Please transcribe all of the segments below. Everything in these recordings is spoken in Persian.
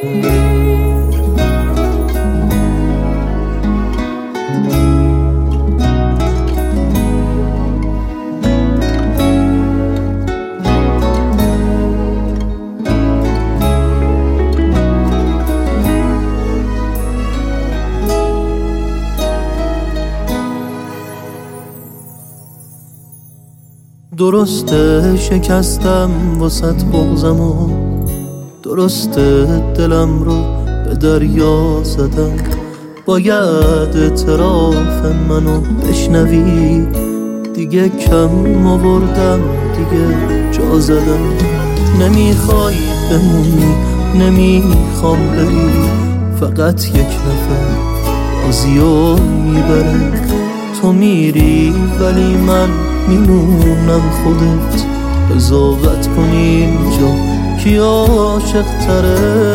درسته شکستم واسط بغضمو، درسته دلم رو به دریا زدم. باید اعتراف منو بشنوی، دیگه کم آوردم، دیگه جا زدم. نمیخوای بمونی، نمیخوام بری، فقط یک نفر بازیو میبره. تو میری ولی من میمونم، خودت قضاوت کن اینجا کی عاشق تره.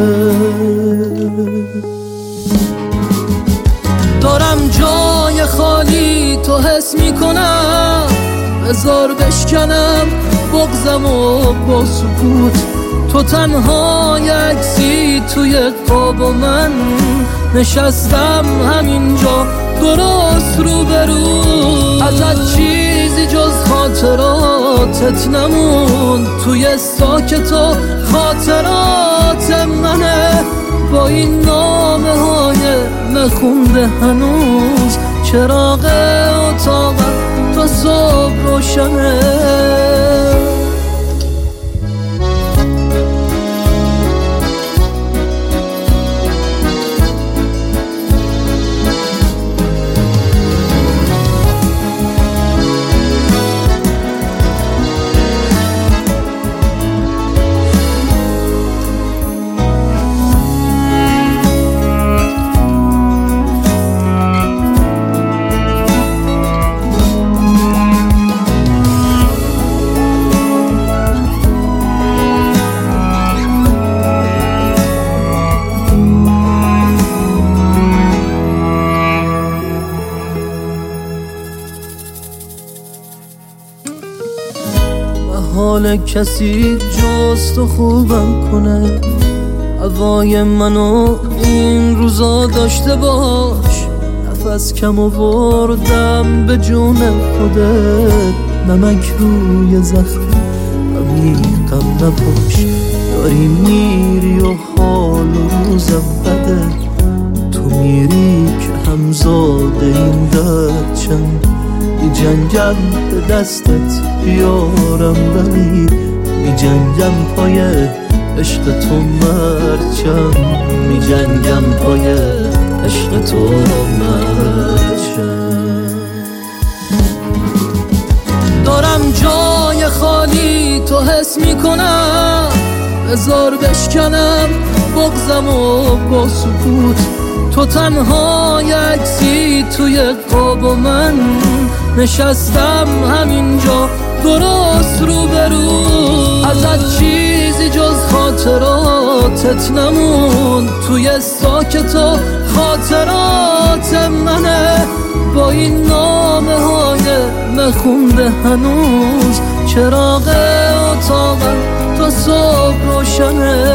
دارم جای خالی تو حس میکنم، بذار بشکنم بغضمو با سکوت. تو تنها یکسی توی قاب و من نشستم همینجا درست روبرو. ازت چیزی جز خاطراتت نمون، توی ساکت و خاطرات منه. با این نامه های نخونده هنوز چراغ اتاقم تا صبح روشنه. حال کسی جز تو خوبم کنه، هوای منو این روزا داشته باش. نفس کم آوردم به جون خودت، نمک روی زخم عمیقم نباش. داری میری و حال و روزم بده، تو میری که همزاده این درد چند. می جنگم به دستت بیارم ولی می جنگم پای عشق تو مرچم. می جنگم پای عشق تو مرچم. دارم جای خالی تو حس میکنم، بذار بشکنم بغضمو با سکوت. تو تنها یکسی توی قاب و من نشستم همینجا درست روبرو. ازت چیزی جز خاطراتت نمون، توی ساکت و خاطرات منه. با این نامه های نخونده هنوز چراغ اتاقم تا صبح روشنه.